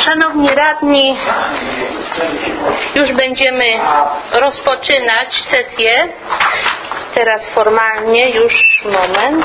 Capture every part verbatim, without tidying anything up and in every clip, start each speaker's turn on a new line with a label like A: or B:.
A: Szanowni radni, już będziemy rozpoczynać sesję. Teraz formalnie, już moment.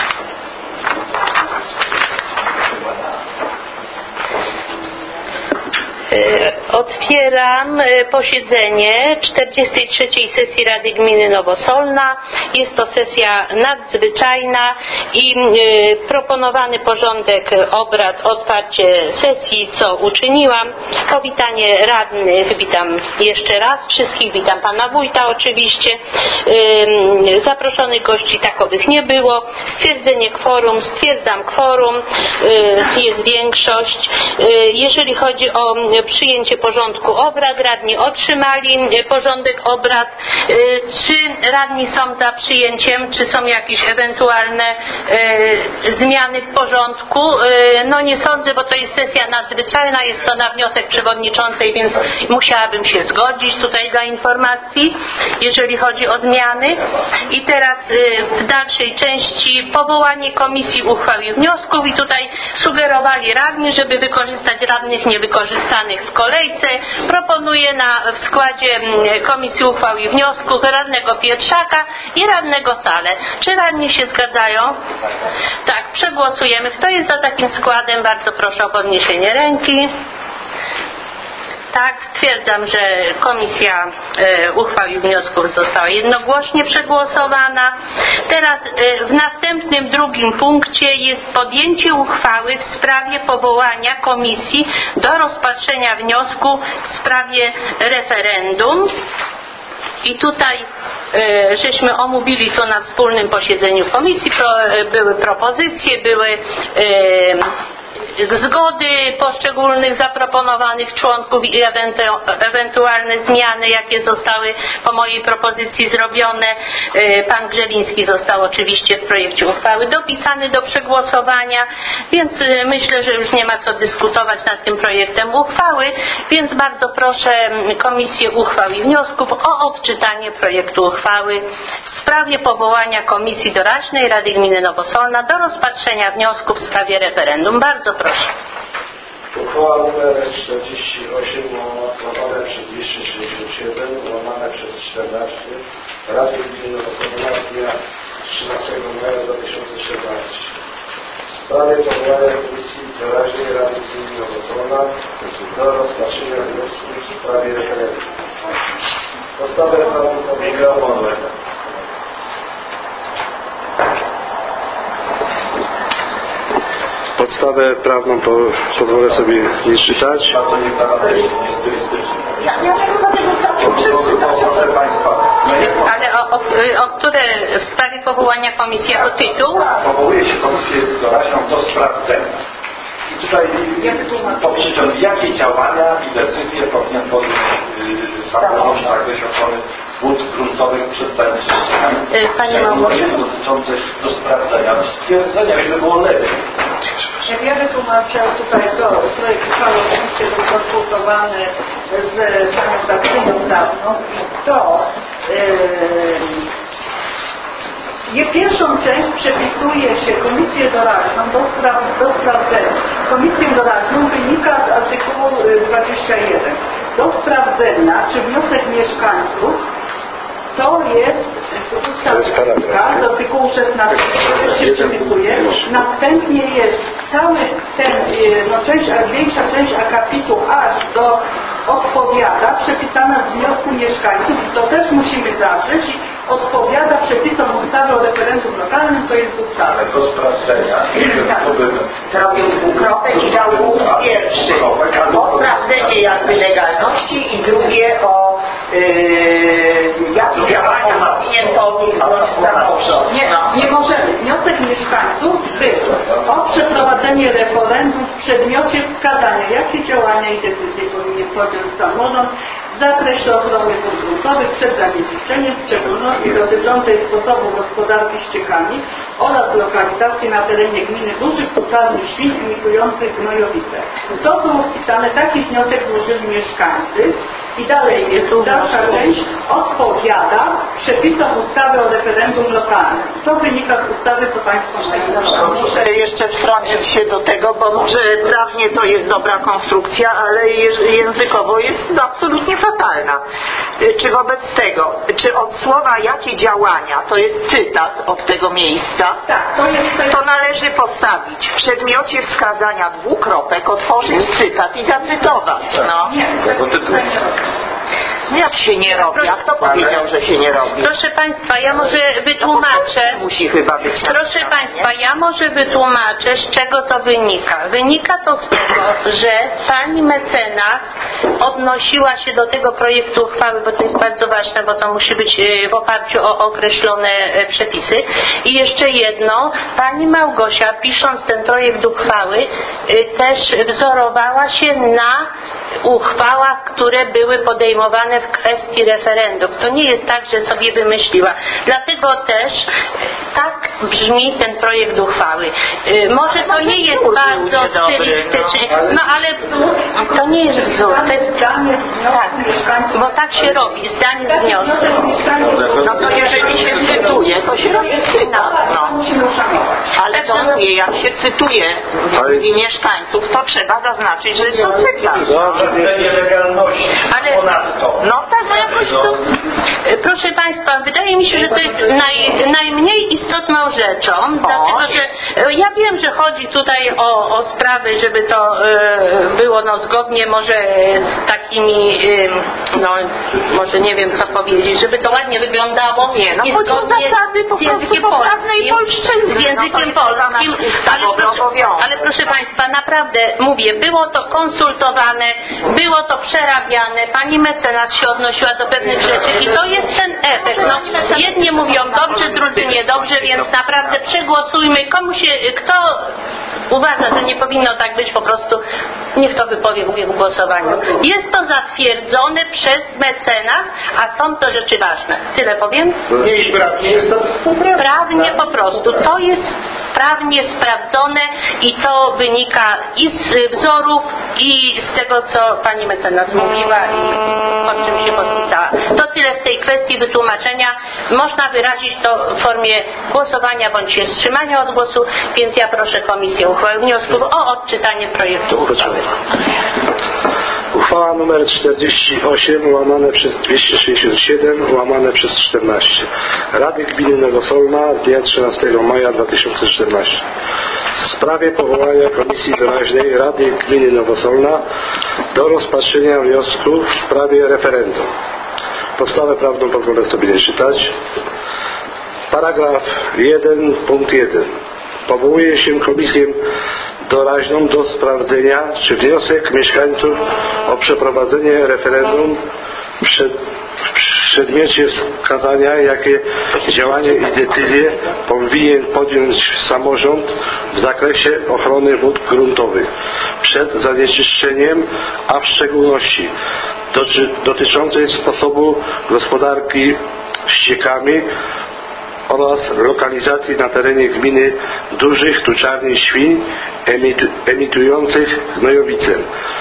A: Otwieram posiedzenie czterdziestej trzeciej sesji Rady Gminy Nowosolna. Jest to sesja nadzwyczajna i proponowany porządek obrad, otwarcie sesji, co uczyniłam. Powitanie radnych, witam jeszcze raz wszystkich, witam pana wójta oczywiście. Zaproszonych gości takowych nie było. Stwierdzenie kworum, stwierdzam kworum, jest większość. Jeżeli chodzi o przyjęcie porządku obrad, radni otrzymali porządek obrad. Czy radni są za przyjęciem, czy są jakieś ewentualne zmiany w porządku? No nie sądzę, bo to jest sesja nadzwyczajna, jest to na wniosek przewodniczącej, więc musiałabym się zgodzić tutaj dla informacji, jeżeli chodzi o zmiany. I teraz w dalszej części powołanie komisji uchwał i wniosków i tutaj sugerowali radni, żeby wykorzystać radnych niewykorzystanych w kolejce. Proponuję na, w składzie komisji uchwał i wniosków radnego Pietrzaka i radnego Salę. Czy radni się zgadzają? Tak, przegłosujemy. Kto jest za takim składem? Bardzo proszę o podniesienie ręki. Tak, stwierdzam, że komisja e, uchwał i wniosków została jednogłośnie przegłosowana. Teraz e, w następnym drugim punkcie jest podjęcie uchwały w sprawie powołania komisji do rozpatrzenia wniosku w sprawie referendum. I tutaj e, żeśmy omówili to na wspólnym posiedzeniu komisji, pro, e, były propozycje, były e, zgody poszczególnych zaproponowanych członków i ewentualne zmiany, jakie zostały po mojej propozycji zrobione. Pan Grzebiński został oczywiście w projekcie uchwały dopisany do przegłosowania, więc myślę, że już nie ma co dyskutować nad tym projektem uchwały, więc bardzo proszę Komisję Uchwał i Wniosków o odczytanie projektu uchwały w sprawie powołania Komisji Doraźnej Rady Gminy Nowosolna do rozpatrzenia wniosków w sprawie referendum. Bardzo proszę.
B: Uchwała numer czterdzieści osiem łamane przez dwieście sześćdziesiąt siedem łamane przez czternaście Rady Gminy Nowosolna dnia trzynastego maja dwa tysiące czternastego. W sprawie powołania Komisji Doraźnej Rady Gminy Nowosolna do rozpatrzenia wniosków w sprawie referendum. Podstawę prawną pobiega
C: Podstawę prawną po, pozwolę sobie nie czytać.
A: Ale o, o, o które w sprawie powołania komisji jako tytuł?
D: Powołuje się komisję doraźną do sprawdzenia. I tutaj poprzeczytam, jakie działania i decyzje powinien podjąć yy, samorząd w zakresie ochrony wód gruntowych przed całym systemem.
A: Panie Małgorzata.
D: Dotyczące do sprawdzenia, do stwierdzenia, żeby było lepiej.
E: Jak ja wytłumaczę tutaj to, projekt uchwały oczywiście był konsultowany z panią Daktyną prawną i to yy, pierwszą część przepisuje się komisję doraźną do, spraw, do sprawdzenia. Komisję doraźną wynika z artykułu dwudziestego pierwszego. Do sprawdzenia, czy wniosek mieszkańców to jest ustawa z artykułu szesnastego się przepisuje. Następnie jest cały ten, no część, większa część akapitu aż do odpowiada przepisana z wniosku mieszkańców i to też musimy zawrzeć i odpowiada przepisom ustawy o referendum lokalnym, to jest ustawa.
D: Do sprawdzenia.
E: Tak.
F: Zrobił dwukropek i dał punkt pierwszy o sprawdzenie jakby legalności i drugie o yy, jakie działania powinien podjąć samorząd.
E: Nie, nie możemy. Wniosek mieszkańców był o przeprowadzenie referendum w przedmiocie wskazania, jakie działania i decyzje powinien podjąć samorząd w zakresie ochrony wód gruntowych przed zanieczyszczeniem, w szczególności dotyczącej sposobu gospodarki ściekami oraz lokalizacji na terenie gminy dużych tuczarni świń emitujących gnojowice. To było wpisane, taki wniosek złożyli mieszkańcy i dalej jest dalsza część odpowiada przepisom ustawy o referendum lokalnym. To wynika z ustawy, co Państwo mają.
F: Muszę jeszcze wtrącić się do tego, bo może prawnie to jest dobra konstrukcja, ale językowo jest absolutnie fatalna. Czy wobec tego, czy od słowa jakie działania, to jest cytat od tego miejsca,
E: Tak, to jest...
F: to należy postawić w przedmiocie wskazania dwukropek, otworzyć cytat i zacytować. No.
E: Nie, tego tutaj nie robię.
F: Jak się nie robi? A kto powiedział, że się nie robi?
A: Proszę Państwa, ja może wytłumaczę.
F: Musi chyba być.
A: Proszę Państwa, ja może wytłumaczę, z czego to wynika. Wynika to z tego, że pani mecenas odnosiła się do tego projektu uchwały, bo to jest bardzo ważne, bo to musi być w oparciu o określone przepisy. I jeszcze jedno, pani Małgosia, pisząc ten projekt uchwały, też wzorowała się na uchwałach, które były podejmowane w kwestii referendum. To nie jest tak, że sobie wymyśliła. Dlatego też tak brzmi ten projekt uchwały. Może to nie jest bardzo stylistyczny, no ale to nie jest wzór. To jest
E: zdanie
A: tak, bo tak się robi, zdanie z wniosku.
F: No to jeżeli się cytuje, to się robi cytat. No.
E: Musimy uszanować.
F: Ale to mówię, jak się cytuje w mieszkańców, to trzeba zaznaczyć, że jest to cytat.
D: Nielegalności.
A: Ale-
D: Ponadto.
F: No tak, no jakoś to...
A: Proszę Państwa, wydaje mi się, że to jest naj, najmniej istotną rzeczą, dlatego że ja wiem, że chodzi tutaj o, o sprawy, żeby to e, było no, zgodnie może z takimi, e, no może nie wiem co powiedzieć, żeby to ładnie wyglądało.
F: Nie, no
A: i
F: chodzi o
A: zgodnie
F: zasady po
A: z językiem
F: prostu poprawnej
A: polskim.
F: polszczyzny.
A: Z językiem
F: No to jest
A: polskim.
F: ustawowy
A: Ale proszę,
F: obowiązek.
A: ale proszę Państwa, naprawdę mówię, było to konsultowane, było to przerabiane, pani mecenas się odnosiła do pewnych rzeczy i to jest ten efekt. No, jedni mówią dobrze, drudzy niedobrze, więc naprawdę przegłosujmy. Komu się, kto uważa, że nie powinno tak być, po prostu niech to wypowie w głosowaniu. Jest to zatwierdzone przez mecenas, a są to rzeczy ważne. Tyle powiem?
B: Nie, i prawnie jest to
A: Prawnie po prostu. To jest prawnie sprawdzone i to wynika i z wzorów, i z tego, co pani mecenas mówiła i pod czym się podpisała. To tyle w tej kwestii wytłumaczenia. Można wyrazić to w formie głosowania bądź się wstrzymania od głosu, więc ja proszę Komisję Uchwały Wniosków o odczytanie projektu uchwały.
C: Uchwała nr czterdzieści osiem łamane przez dwieście sześćdziesiąt siedem łamane przez czternaście Rady Gminy Nowosolna z dnia trzynastego maja dwa tysiące czternastego w sprawie powołania Komisji Doraźnej Rady Gminy Nowosolna do rozpatrzenia wniosku w sprawie referendum. Podstawę prawną pozwolę sobie czytać. Paragraf jeden punkt jeden. Powołuje się Komisję Doraźną do sprawdzenia, czy wniosek mieszkańców o przeprowadzenie referendum przed, w przedmiocie wskazania, jakie działania i decyzje powinien podjąć samorząd w zakresie ochrony wód gruntowych przed zanieczyszczeniem, a w szczególności doty, dotyczącej sposobu gospodarki ściekami oraz lokalizacji na terenie gminy dużych tuczarni świń emitu, emitujących gnojowice.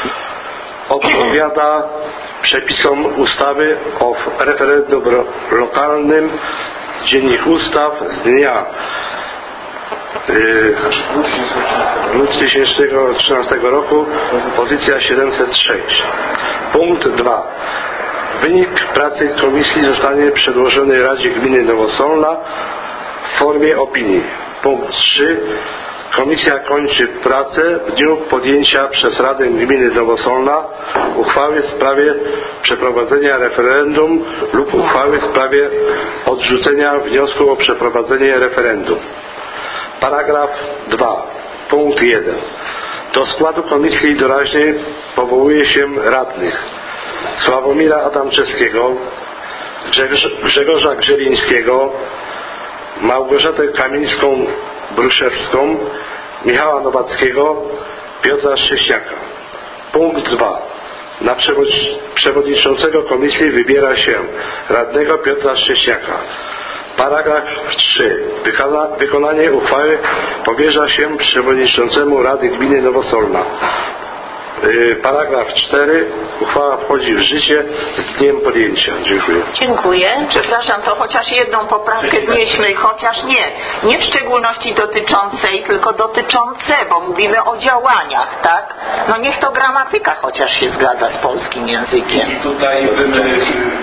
C: Odpowiada przepisom ustawy o referendum lokalnym, Dziennik Ustaw z dnia dwa tysiące trzynastego roku, pozycja siedemset sześć. Punkt dwa. Wynik pracy komisji zostanie przedłożony Radzie Gminy Nowosolna w formie opinii. Punkt trzy. Komisja kończy pracę w dniu podjęcia przez Radę Gminy Nowosolna uchwały w sprawie przeprowadzenia referendum lub uchwały w sprawie odrzucenia wniosku o przeprowadzenie referendum. Paragraf dwa. Punkt jeden. Do składu Komisji Doraźnej powołuje się radnych Sławomira Adamczewskiego, Grzegorza Grzelińskiego, Małgorzatę Kamińską-Bruszewską, Michała Nowackiego, Piotra Szcześniaka. Punkt dwa. Na przewodniczącego komisji wybiera się radnego Piotra Szcześniaka. Paragraf trzy. Wykona, wykonanie uchwały powierza się przewodniczącemu Rady Gminy Nowosolna. Yy, paragraf cztery. Uchwała wchodzi w życie z dniem podjęcia. Dziękuję.
A: Dziękuję.
F: Przepraszam, to chociaż jedną poprawkę wnieśmy, chociaż nie, nie w szczególności dotyczącej, tylko dotyczące, bo mówimy o działaniach, tak? No niech to gramatyka chociaż się zgadza z polskim językiem.
D: I tutaj bym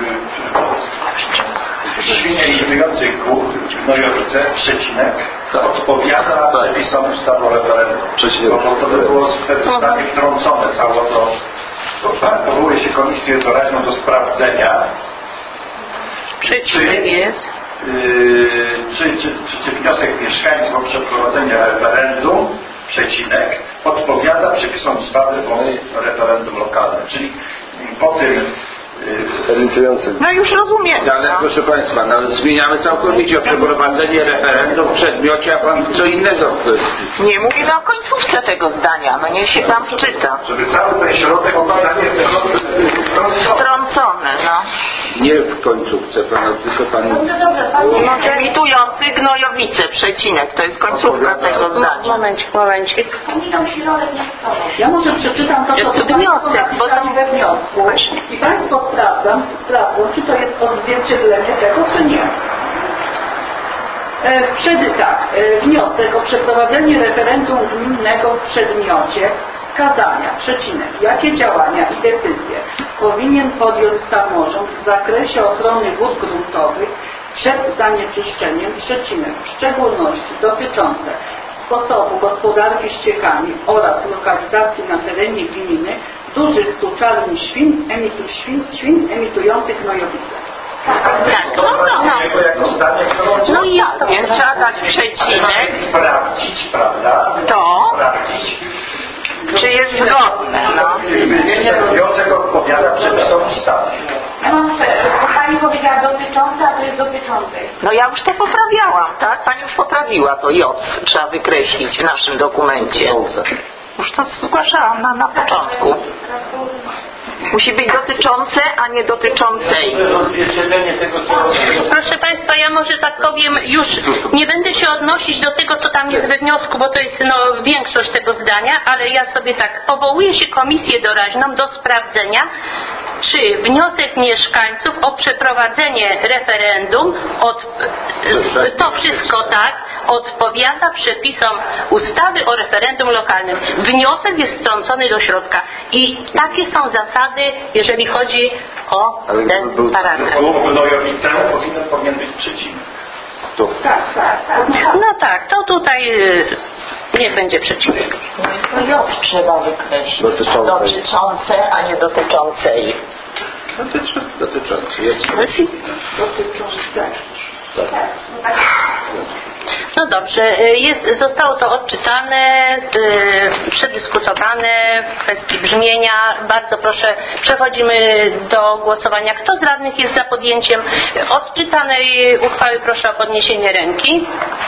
D: świnie liczbujących gnojowice, przecinek, odpowiada przepisom ustawy o referendum. Bo to by było specjalnie wtrącone całe to. Powołuje się komisję doraźną do sprawdzenia,
A: Przecinek jest.
D: Yy, czy, czy, czy, czy wniosek mieszkańców o przeprowadzenie referendum, przecinek, odpowiada przepisom ustawy o referendum lokalnym. Czyli po tym
C: Przewodniczący.
F: No już rozumiem.
G: Ale proszę Państwa, no, zmieniamy całkowicie o przeprowadzenie referendum w przedmiocie, a Pan co innego w kwestii.
F: Nie mówimy o końcówce tego zdania, no niech się tam wczyta.
D: żeby cały ten środek opadanie
F: Strącone, no.
G: Nie w końcówce Pana, tylko Pan...
F: No, emitujący gnojowice, przecinek, to jest końcówka tego zdania.
A: Momencik, momencik.
E: Ja może przeczytam to, co
A: Jest
E: Państwo
A: wniosek, bo
E: napisali
A: tam-
E: we wniosku i Państwo sprawdzą, sprawdzą, czy to jest odzwierciedlenie tego, czy nie. E, przed, tak, e, wniosek o przeprowadzenie referendum gminnego w przedmiocie wskazania, przecinek, jakie działania i decyzje powinien podjąć samorząd w zakresie ochrony wód gruntowych przed zanieczyszczeniem, przecinek, w szczególności dotyczące sposobu gospodarki ściekami oraz lokalizacji na terenie gminy dużych tuczarni świn, emitu, świn, świn emitujących gnojowice.
A: Tak, no, no, no.
D: jako zdanie, którą
F: No i ja, więc trzeba dać przecinek,
D: sprawdzić, prawda?
F: to,
D: Sprawdzić.
F: czy jest zgodne, no.
D: Ten wniosek odpowiada przepisom ustawy.
H: Ja mam przerwę, bo Pani powiedziała dotycząca, a to jest dotyczącej.
F: No ja już to poprawiałam, tak? Pani już poprawiła to J, trzeba wykreślić w naszym dokumencie. Już to zgłaszałam na, na początku. Musi być dotyczące, a nie dotyczącej.
A: Proszę Państwa, ja może tak powiem, już nie będę się odnosić do tego, co tam jest we wniosku, bo to jest no, większość tego zdania, ale ja sobie tak, powołuję się komisję doraźną do sprawdzenia, czy wniosek mieszkańców o przeprowadzenie referendum, od, to wszystko tak, odpowiada przepisom ustawy o referendum lokalnym. Wniosek jest wtrącony do środka i takie są zasady, jeżeli chodzi o ten paragraf.
D: Słowo gnojowicę powinien, powinien być przecinek.
E: Tak, tak, tak.
A: No tak, to tutaj y, nie będzie przeciwnego.
F: To J trzeba wykreślić.
C: Dotyczącej.
F: Dotyczące, a nie dotyczącej.
G: Dotyczy, dotyczący jest.
A: No dobrze, y, jest, zostało to odczytane, y, przedyskutowane w kwestii brzmienia. Bardzo proszę, przechodzimy do głosowania. Kto z radnych jest za podjęciem odczytanej uchwały? Proszę o podniesienie ręki.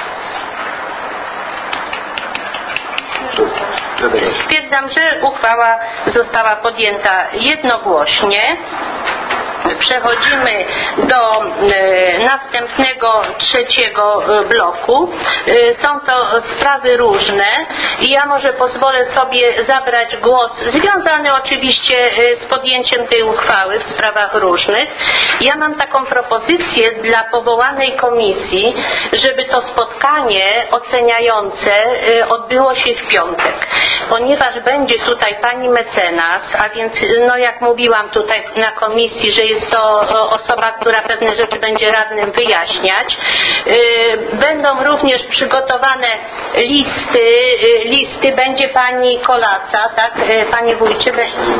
A: Stwierdzam, że uchwała została podjęta jednogłośnie. Przechodzimy do e, następnego, trzeciego e, bloku. E, są to sprawy różne i ja może pozwolę sobie zabrać głos związany oczywiście e, z podjęciem tej uchwały w sprawach różnych. Ja mam taką propozycję dla powołanej komisji, żeby to spotkanie oceniające e, odbyło się w piątek, ponieważ będzie tutaj pani mecenas, a więc no jak mówiłam tutaj na komisji, że jest to osoba, która pewne rzeczy będzie radnym wyjaśniać. Będą również przygotowane listy, listy będzie pani Kolaca, tak? Panie wójcie,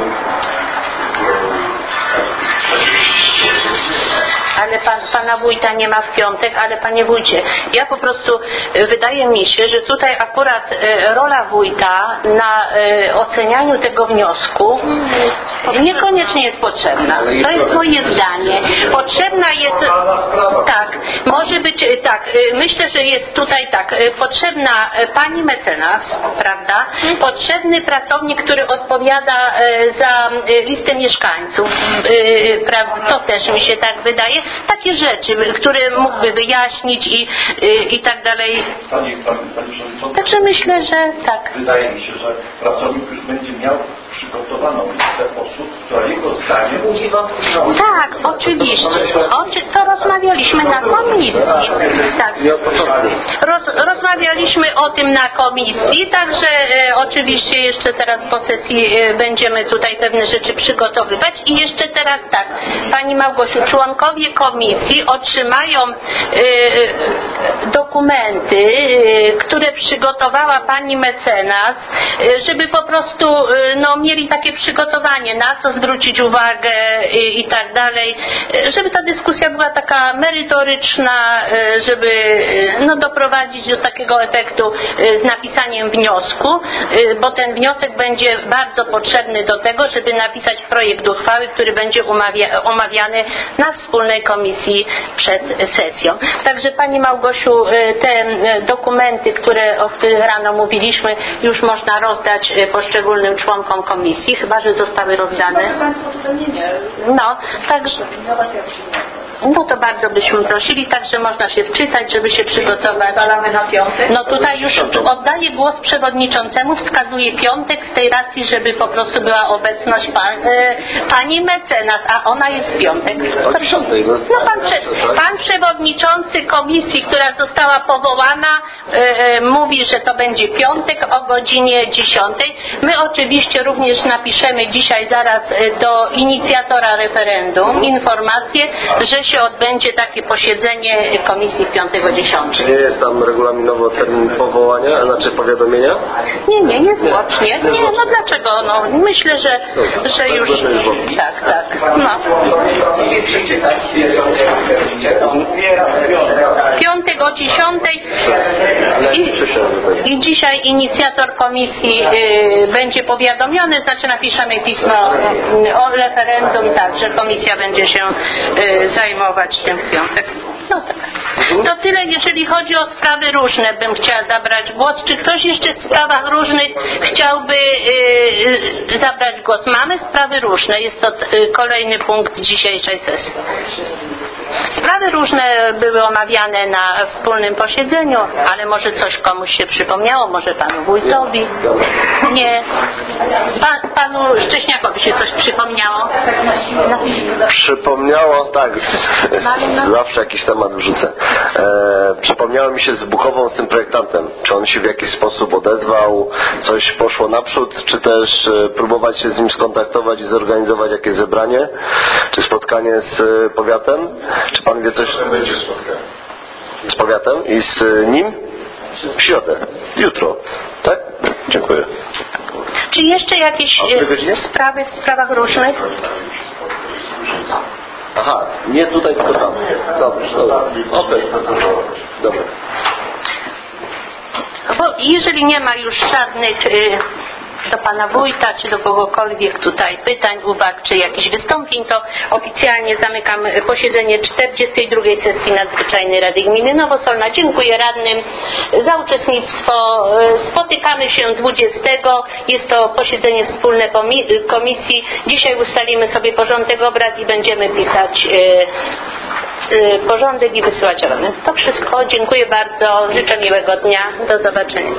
A: ale pan, pana wójta nie ma w piątek, ale panie wójcie, ja po prostu, wydaje mi się, że tutaj akurat e, rola wójta na e, ocenianiu tego wniosku niekoniecznie jest potrzebna. To jest moje zdanie. Potrzebna jest, tak, może być, tak, myślę, że jest tutaj tak, potrzebna pani mecenas, prawda, potrzebny pracownik, który odpowiada e, za listę mieszkańców, e, prawda, to też mi się tak wydaje, takie, takie rzeczy, które mógłby wyjaśnić i, i, i tak dalej.
D: Pani, pani, pani Przewodnicząca,
A: Także myślę, że tak.
D: wydaje mi się, że pracownik już będzie miał przygotowaną listę osób, która jego zdaniem
F: Budzi wątpliwości.
A: Tak, oczywiście. Oczy, to rozmawialiśmy na komisji. Tak. Roz, rozmawialiśmy o tym na komisji, także e, oczywiście jeszcze teraz po sesji e, będziemy tutaj pewne rzeczy przygotowywać. I jeszcze teraz tak, Pani Małgosiu, członkowie komisji otrzymają e, dokumenty, e, które przygotowała Pani mecenas, e, żeby po prostu e, no, mieli takie przygotowanie, na co zwrócić uwagę i, i tak dalej, żeby ta dyskusja była taka merytoryczna, żeby no, doprowadzić do takiego efektu z napisaniem wniosku, bo ten wniosek będzie bardzo potrzebny do tego, żeby napisać projekt uchwały, który będzie umawia, omawiany na wspólnej komisji przed sesją. Także Pani Małgosiu, te dokumenty, które, o których rano mówiliśmy, już można rozdać poszczególnym członkom komisji, chyba że zostały rozdane. No, także. No to bardzo byśmy prosili, także można się wczytać, żeby się przygotować.
F: Ustalamy na piątek.
A: No tutaj już oddaję głos przewodniczącemu, wskazuję piątek z tej racji, żeby po prostu była obecność pan, e, pani mecenas, a ona jest piątek. No pan, prze, pan przewodniczący komisji, która została powołana, e, e, mówi, że to będzie piątek o godzinie dziesiątej. My oczywiście również napiszemy dzisiaj zaraz do inicjatora referendum informację, że się odbędzie takie posiedzenie komisji piątego dziesiątego.
I: Czy nie jest tam regulaminowo termin powołania, znaczy powiadomienia?
A: Nie, nie, jest łącznie. Nie, no dlaczego? No, myślę, że, że już... Tak, tak. No. Piątek o dziesiątej i, i dzisiaj inicjator komisji y, będzie powiadomiony, znaczy napiszemy pismo y, o referendum, tak, że komisja będzie się y, zajmować tym w piątek. No tak. To tyle, jeżeli chodzi o sprawy różne, bym chciała zabrać głos. Czy ktoś jeszcze w sprawach różnych chciałby y, zabrać głos? Mamy sprawy różne, jest to y, kolejny punkt dzisiejszej sesji. Sprawy różne były omawiane na wspólnym posiedzeniu, ale może coś komuś się przypomniało, może panu wójtowi? Nie. Pan, panu Szcześniakowi się coś przypomniało?
I: Przypomniało, tak, zawsze jakiś temat wrzucę. E, przypomniało mi się z Buchową, z tym projektantem. Czy on się w jakiś sposób odezwał, coś poszło naprzód, czy też e, próbować się z nim skontaktować i zorganizować jakieś zebranie, czy spotkanie z e, powiatem? Czy pan wie coś?
C: Będzie spotkanie.
I: Z powiatem i z e, nim? W środę. Jutro. Tak? Dziękuję.
A: Czy jeszcze jakieś e, sprawy w sprawach różnych?
I: Aha, nie tutaj, tylko tam. Dobrze, dobrze. Okej. Dobra.
A: Bo jeżeli nie ma już żadnych y, do pana wójta, czy do kogokolwiek tutaj pytań, uwag, czy jakichś wystąpień, to oficjalnie zamykam posiedzenie czterdziestej drugiej sesji Nadzwyczajnej Rady Gminy Nowosolna. Dziękuję radnym za uczestnictwo. Spotykamy się dwudziestego. Jest to posiedzenie wspólne komisji. Dzisiaj ustalimy sobie porządek obrad i będziemy pisać y, porządek i wysyłać radnym. To wszystko. Dziękuję bardzo. Życzę miłego dnia. Do zobaczenia.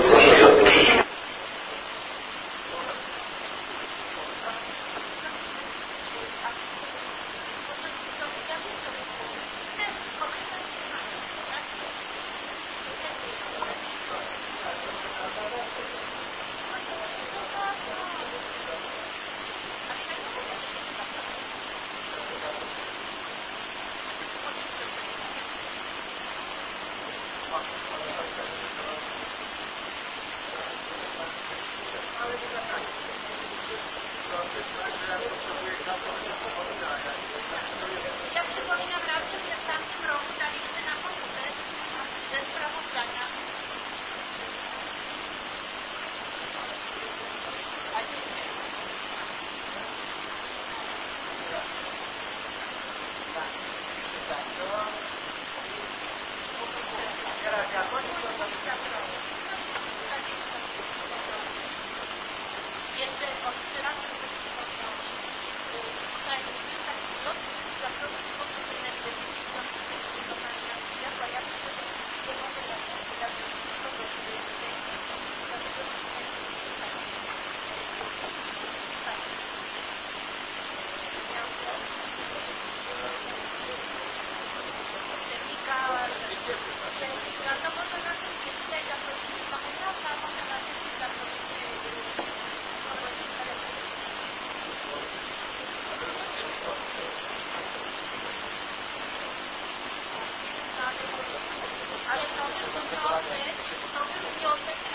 J: to był wniosek